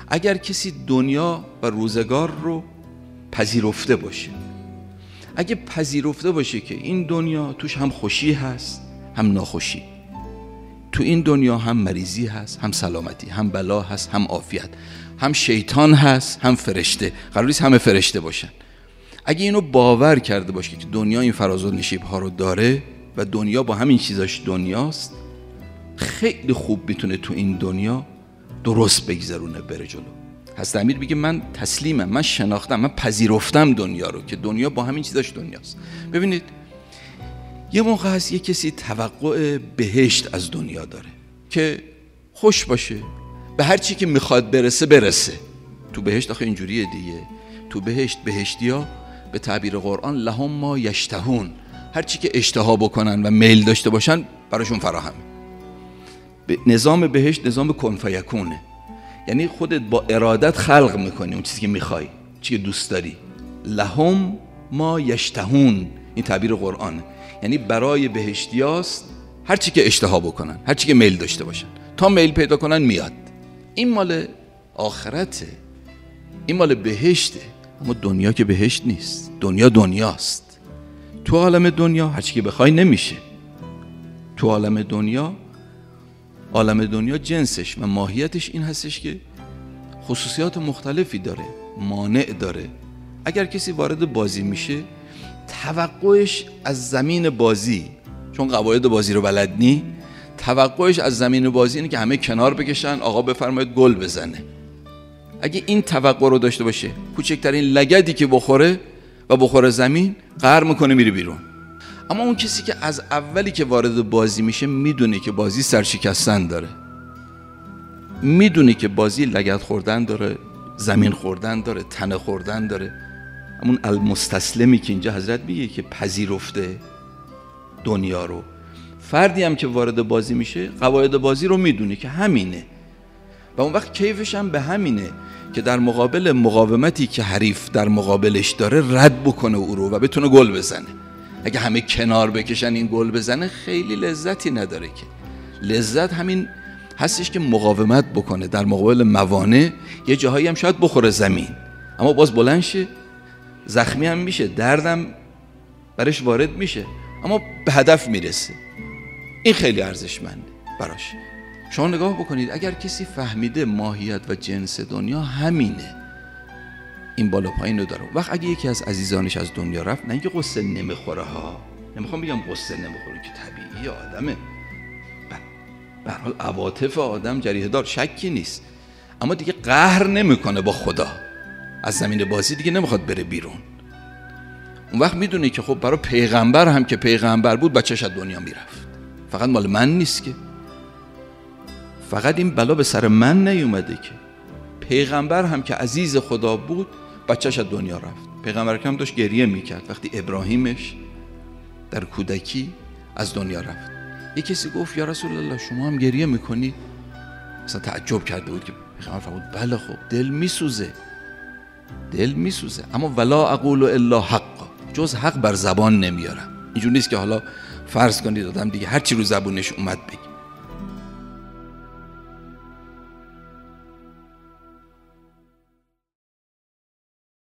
اگر کسی دنیا و روزگار رو پذیرفته باشه، اگه پذیرفته باشه که این دنیا توش هم خوشی هست هم ناخوشی، تو این دنیا هم مریضی هست هم سلامتی، هم بلا هست هم عافیت، هم شیطان هست هم فرشته، قرار نیست همه فرشته باشن. اگه اینو باور کرده باشه که دنیا این فراز و نشیب ها رو داره و دنیا با همین چیزاش دنیاست، خیلی خوب میتونه تو این دنیا درست بگذرونه، بره جلو. حضرت امیر میگه من تسلیمم، من شناختم، من پذیرفتم دنیا رو که دنیا با همین چیزاش دنیاست. ببینید یه موقع هست یه کسی توقع بهشت از دنیا داره که خوش باشه، به هر چی که میخواد برسه. تو بهشت آخه اینجوریه دیگه، تو بهشت بهشتیا به تعبیر قرآن لهم ما یشتهون، هر چی که اشتها بکنن و میل داشته باشن براشون فراهمه. نظام بهشت نظام کن فیکونه، یعنی خودت با ارادت خلق میکنی اون چیزی که میخوای، چیزی که دوست داری. لهم ما یشتهون، این تعبیر قرآنه، یعنی برای بهشتیاست هر چی که اشتها بکنن، هر چی که میل داشته باشن، تا میل پیدا کنن میاد. این مال آخرته، این مال بهشته. اما دنیا که بهشت نیست، دنیا دنیاست. تو عالم دنیا هر چی که بخوای نمیشه. تو عالم دنیا جنسش و ماهیتش این هستش که خصوصیات مختلفی داره، مانع داره. اگر کسی وارد بازی میشه، توقعش از زمین بازی، چون قواعد بازی رو بلد نی، توقعش از زمین بازی اینه که همه کنار بکشن، آقا بفرمایید گل بزنه. اگه این توقع رو داشته باشه، کوچکترین لگدی که بخوره زمین، قهر میکنه میره بیرون. اما اون کسی که از اولی که وارد بازی میشه میدونه که بازی سرشکستن داره، میدونه که بازی لگد خوردن داره، زمین خوردن داره، تنه خوردن داره. همون المستسلمی که اینجا حضرت میگه که پذیرفته دنیا رو، فردی هم که وارد بازی میشه قواعد بازی رو میدونه که همینه و اون وقت کیفش هم به همینه که در مقابل مقاومتی که حریف در مقابلش داره رد بکنه او رو و بتونه گل بزنه. اگه همه کنار بکشن این گل بزنه خیلی لذتی نداره، که لذت همین هستش که مقاومت بکنه در مقابل موانع. یه جاهایی هم شاید بخوره زمین اما باز بلند شه، زخمی هم میشه، دردم برش وارد میشه اما به هدف میرسه. این خیلی ارزشمنده براش. شما نگاه بکنید، اگر کسی فهمیده ماهیت و جنس دنیا همینه، این بالا پایین رو داره، وقت اگه یکی از عزیزانش از دنیا رفت، نه اینکه قصه نمیخوره ها، نمیخوام بگم قصه نمیخوره که طبیعی آدمه، به هر حال عواطف آدم جریحه دار، شکی نیست، اما دیگه قهر نمیکنه با خدا، از زمین بازی دیگه نمیخواد بره بیرون. اون وقت میدونه که خب برای پیغمبر هم که پیغمبر بود بچه‌ش از دنیا میرفت، فقط مال من نیست که، فقط این بلا به سر من نیومده که، پیغمبر هم که عزیز خدا بود بچه‌ش از دنیا رفت. پیغمبر هم داشت گریه میکرد وقتی ابراهیمش در کودکی از دنیا رفت. یک کسی گفت یا رسول الله شما هم گریه میکنید؟ مثلا تعجب کرده بود که پیغمبر فرمود بله خب دل میسوزه، اما ولا اقول الا حق، جز حق بر زبان نمیارم. اینجور نیست که حالا فرض کنید آدم دیگه هر چی رو زبونش اومد بگه.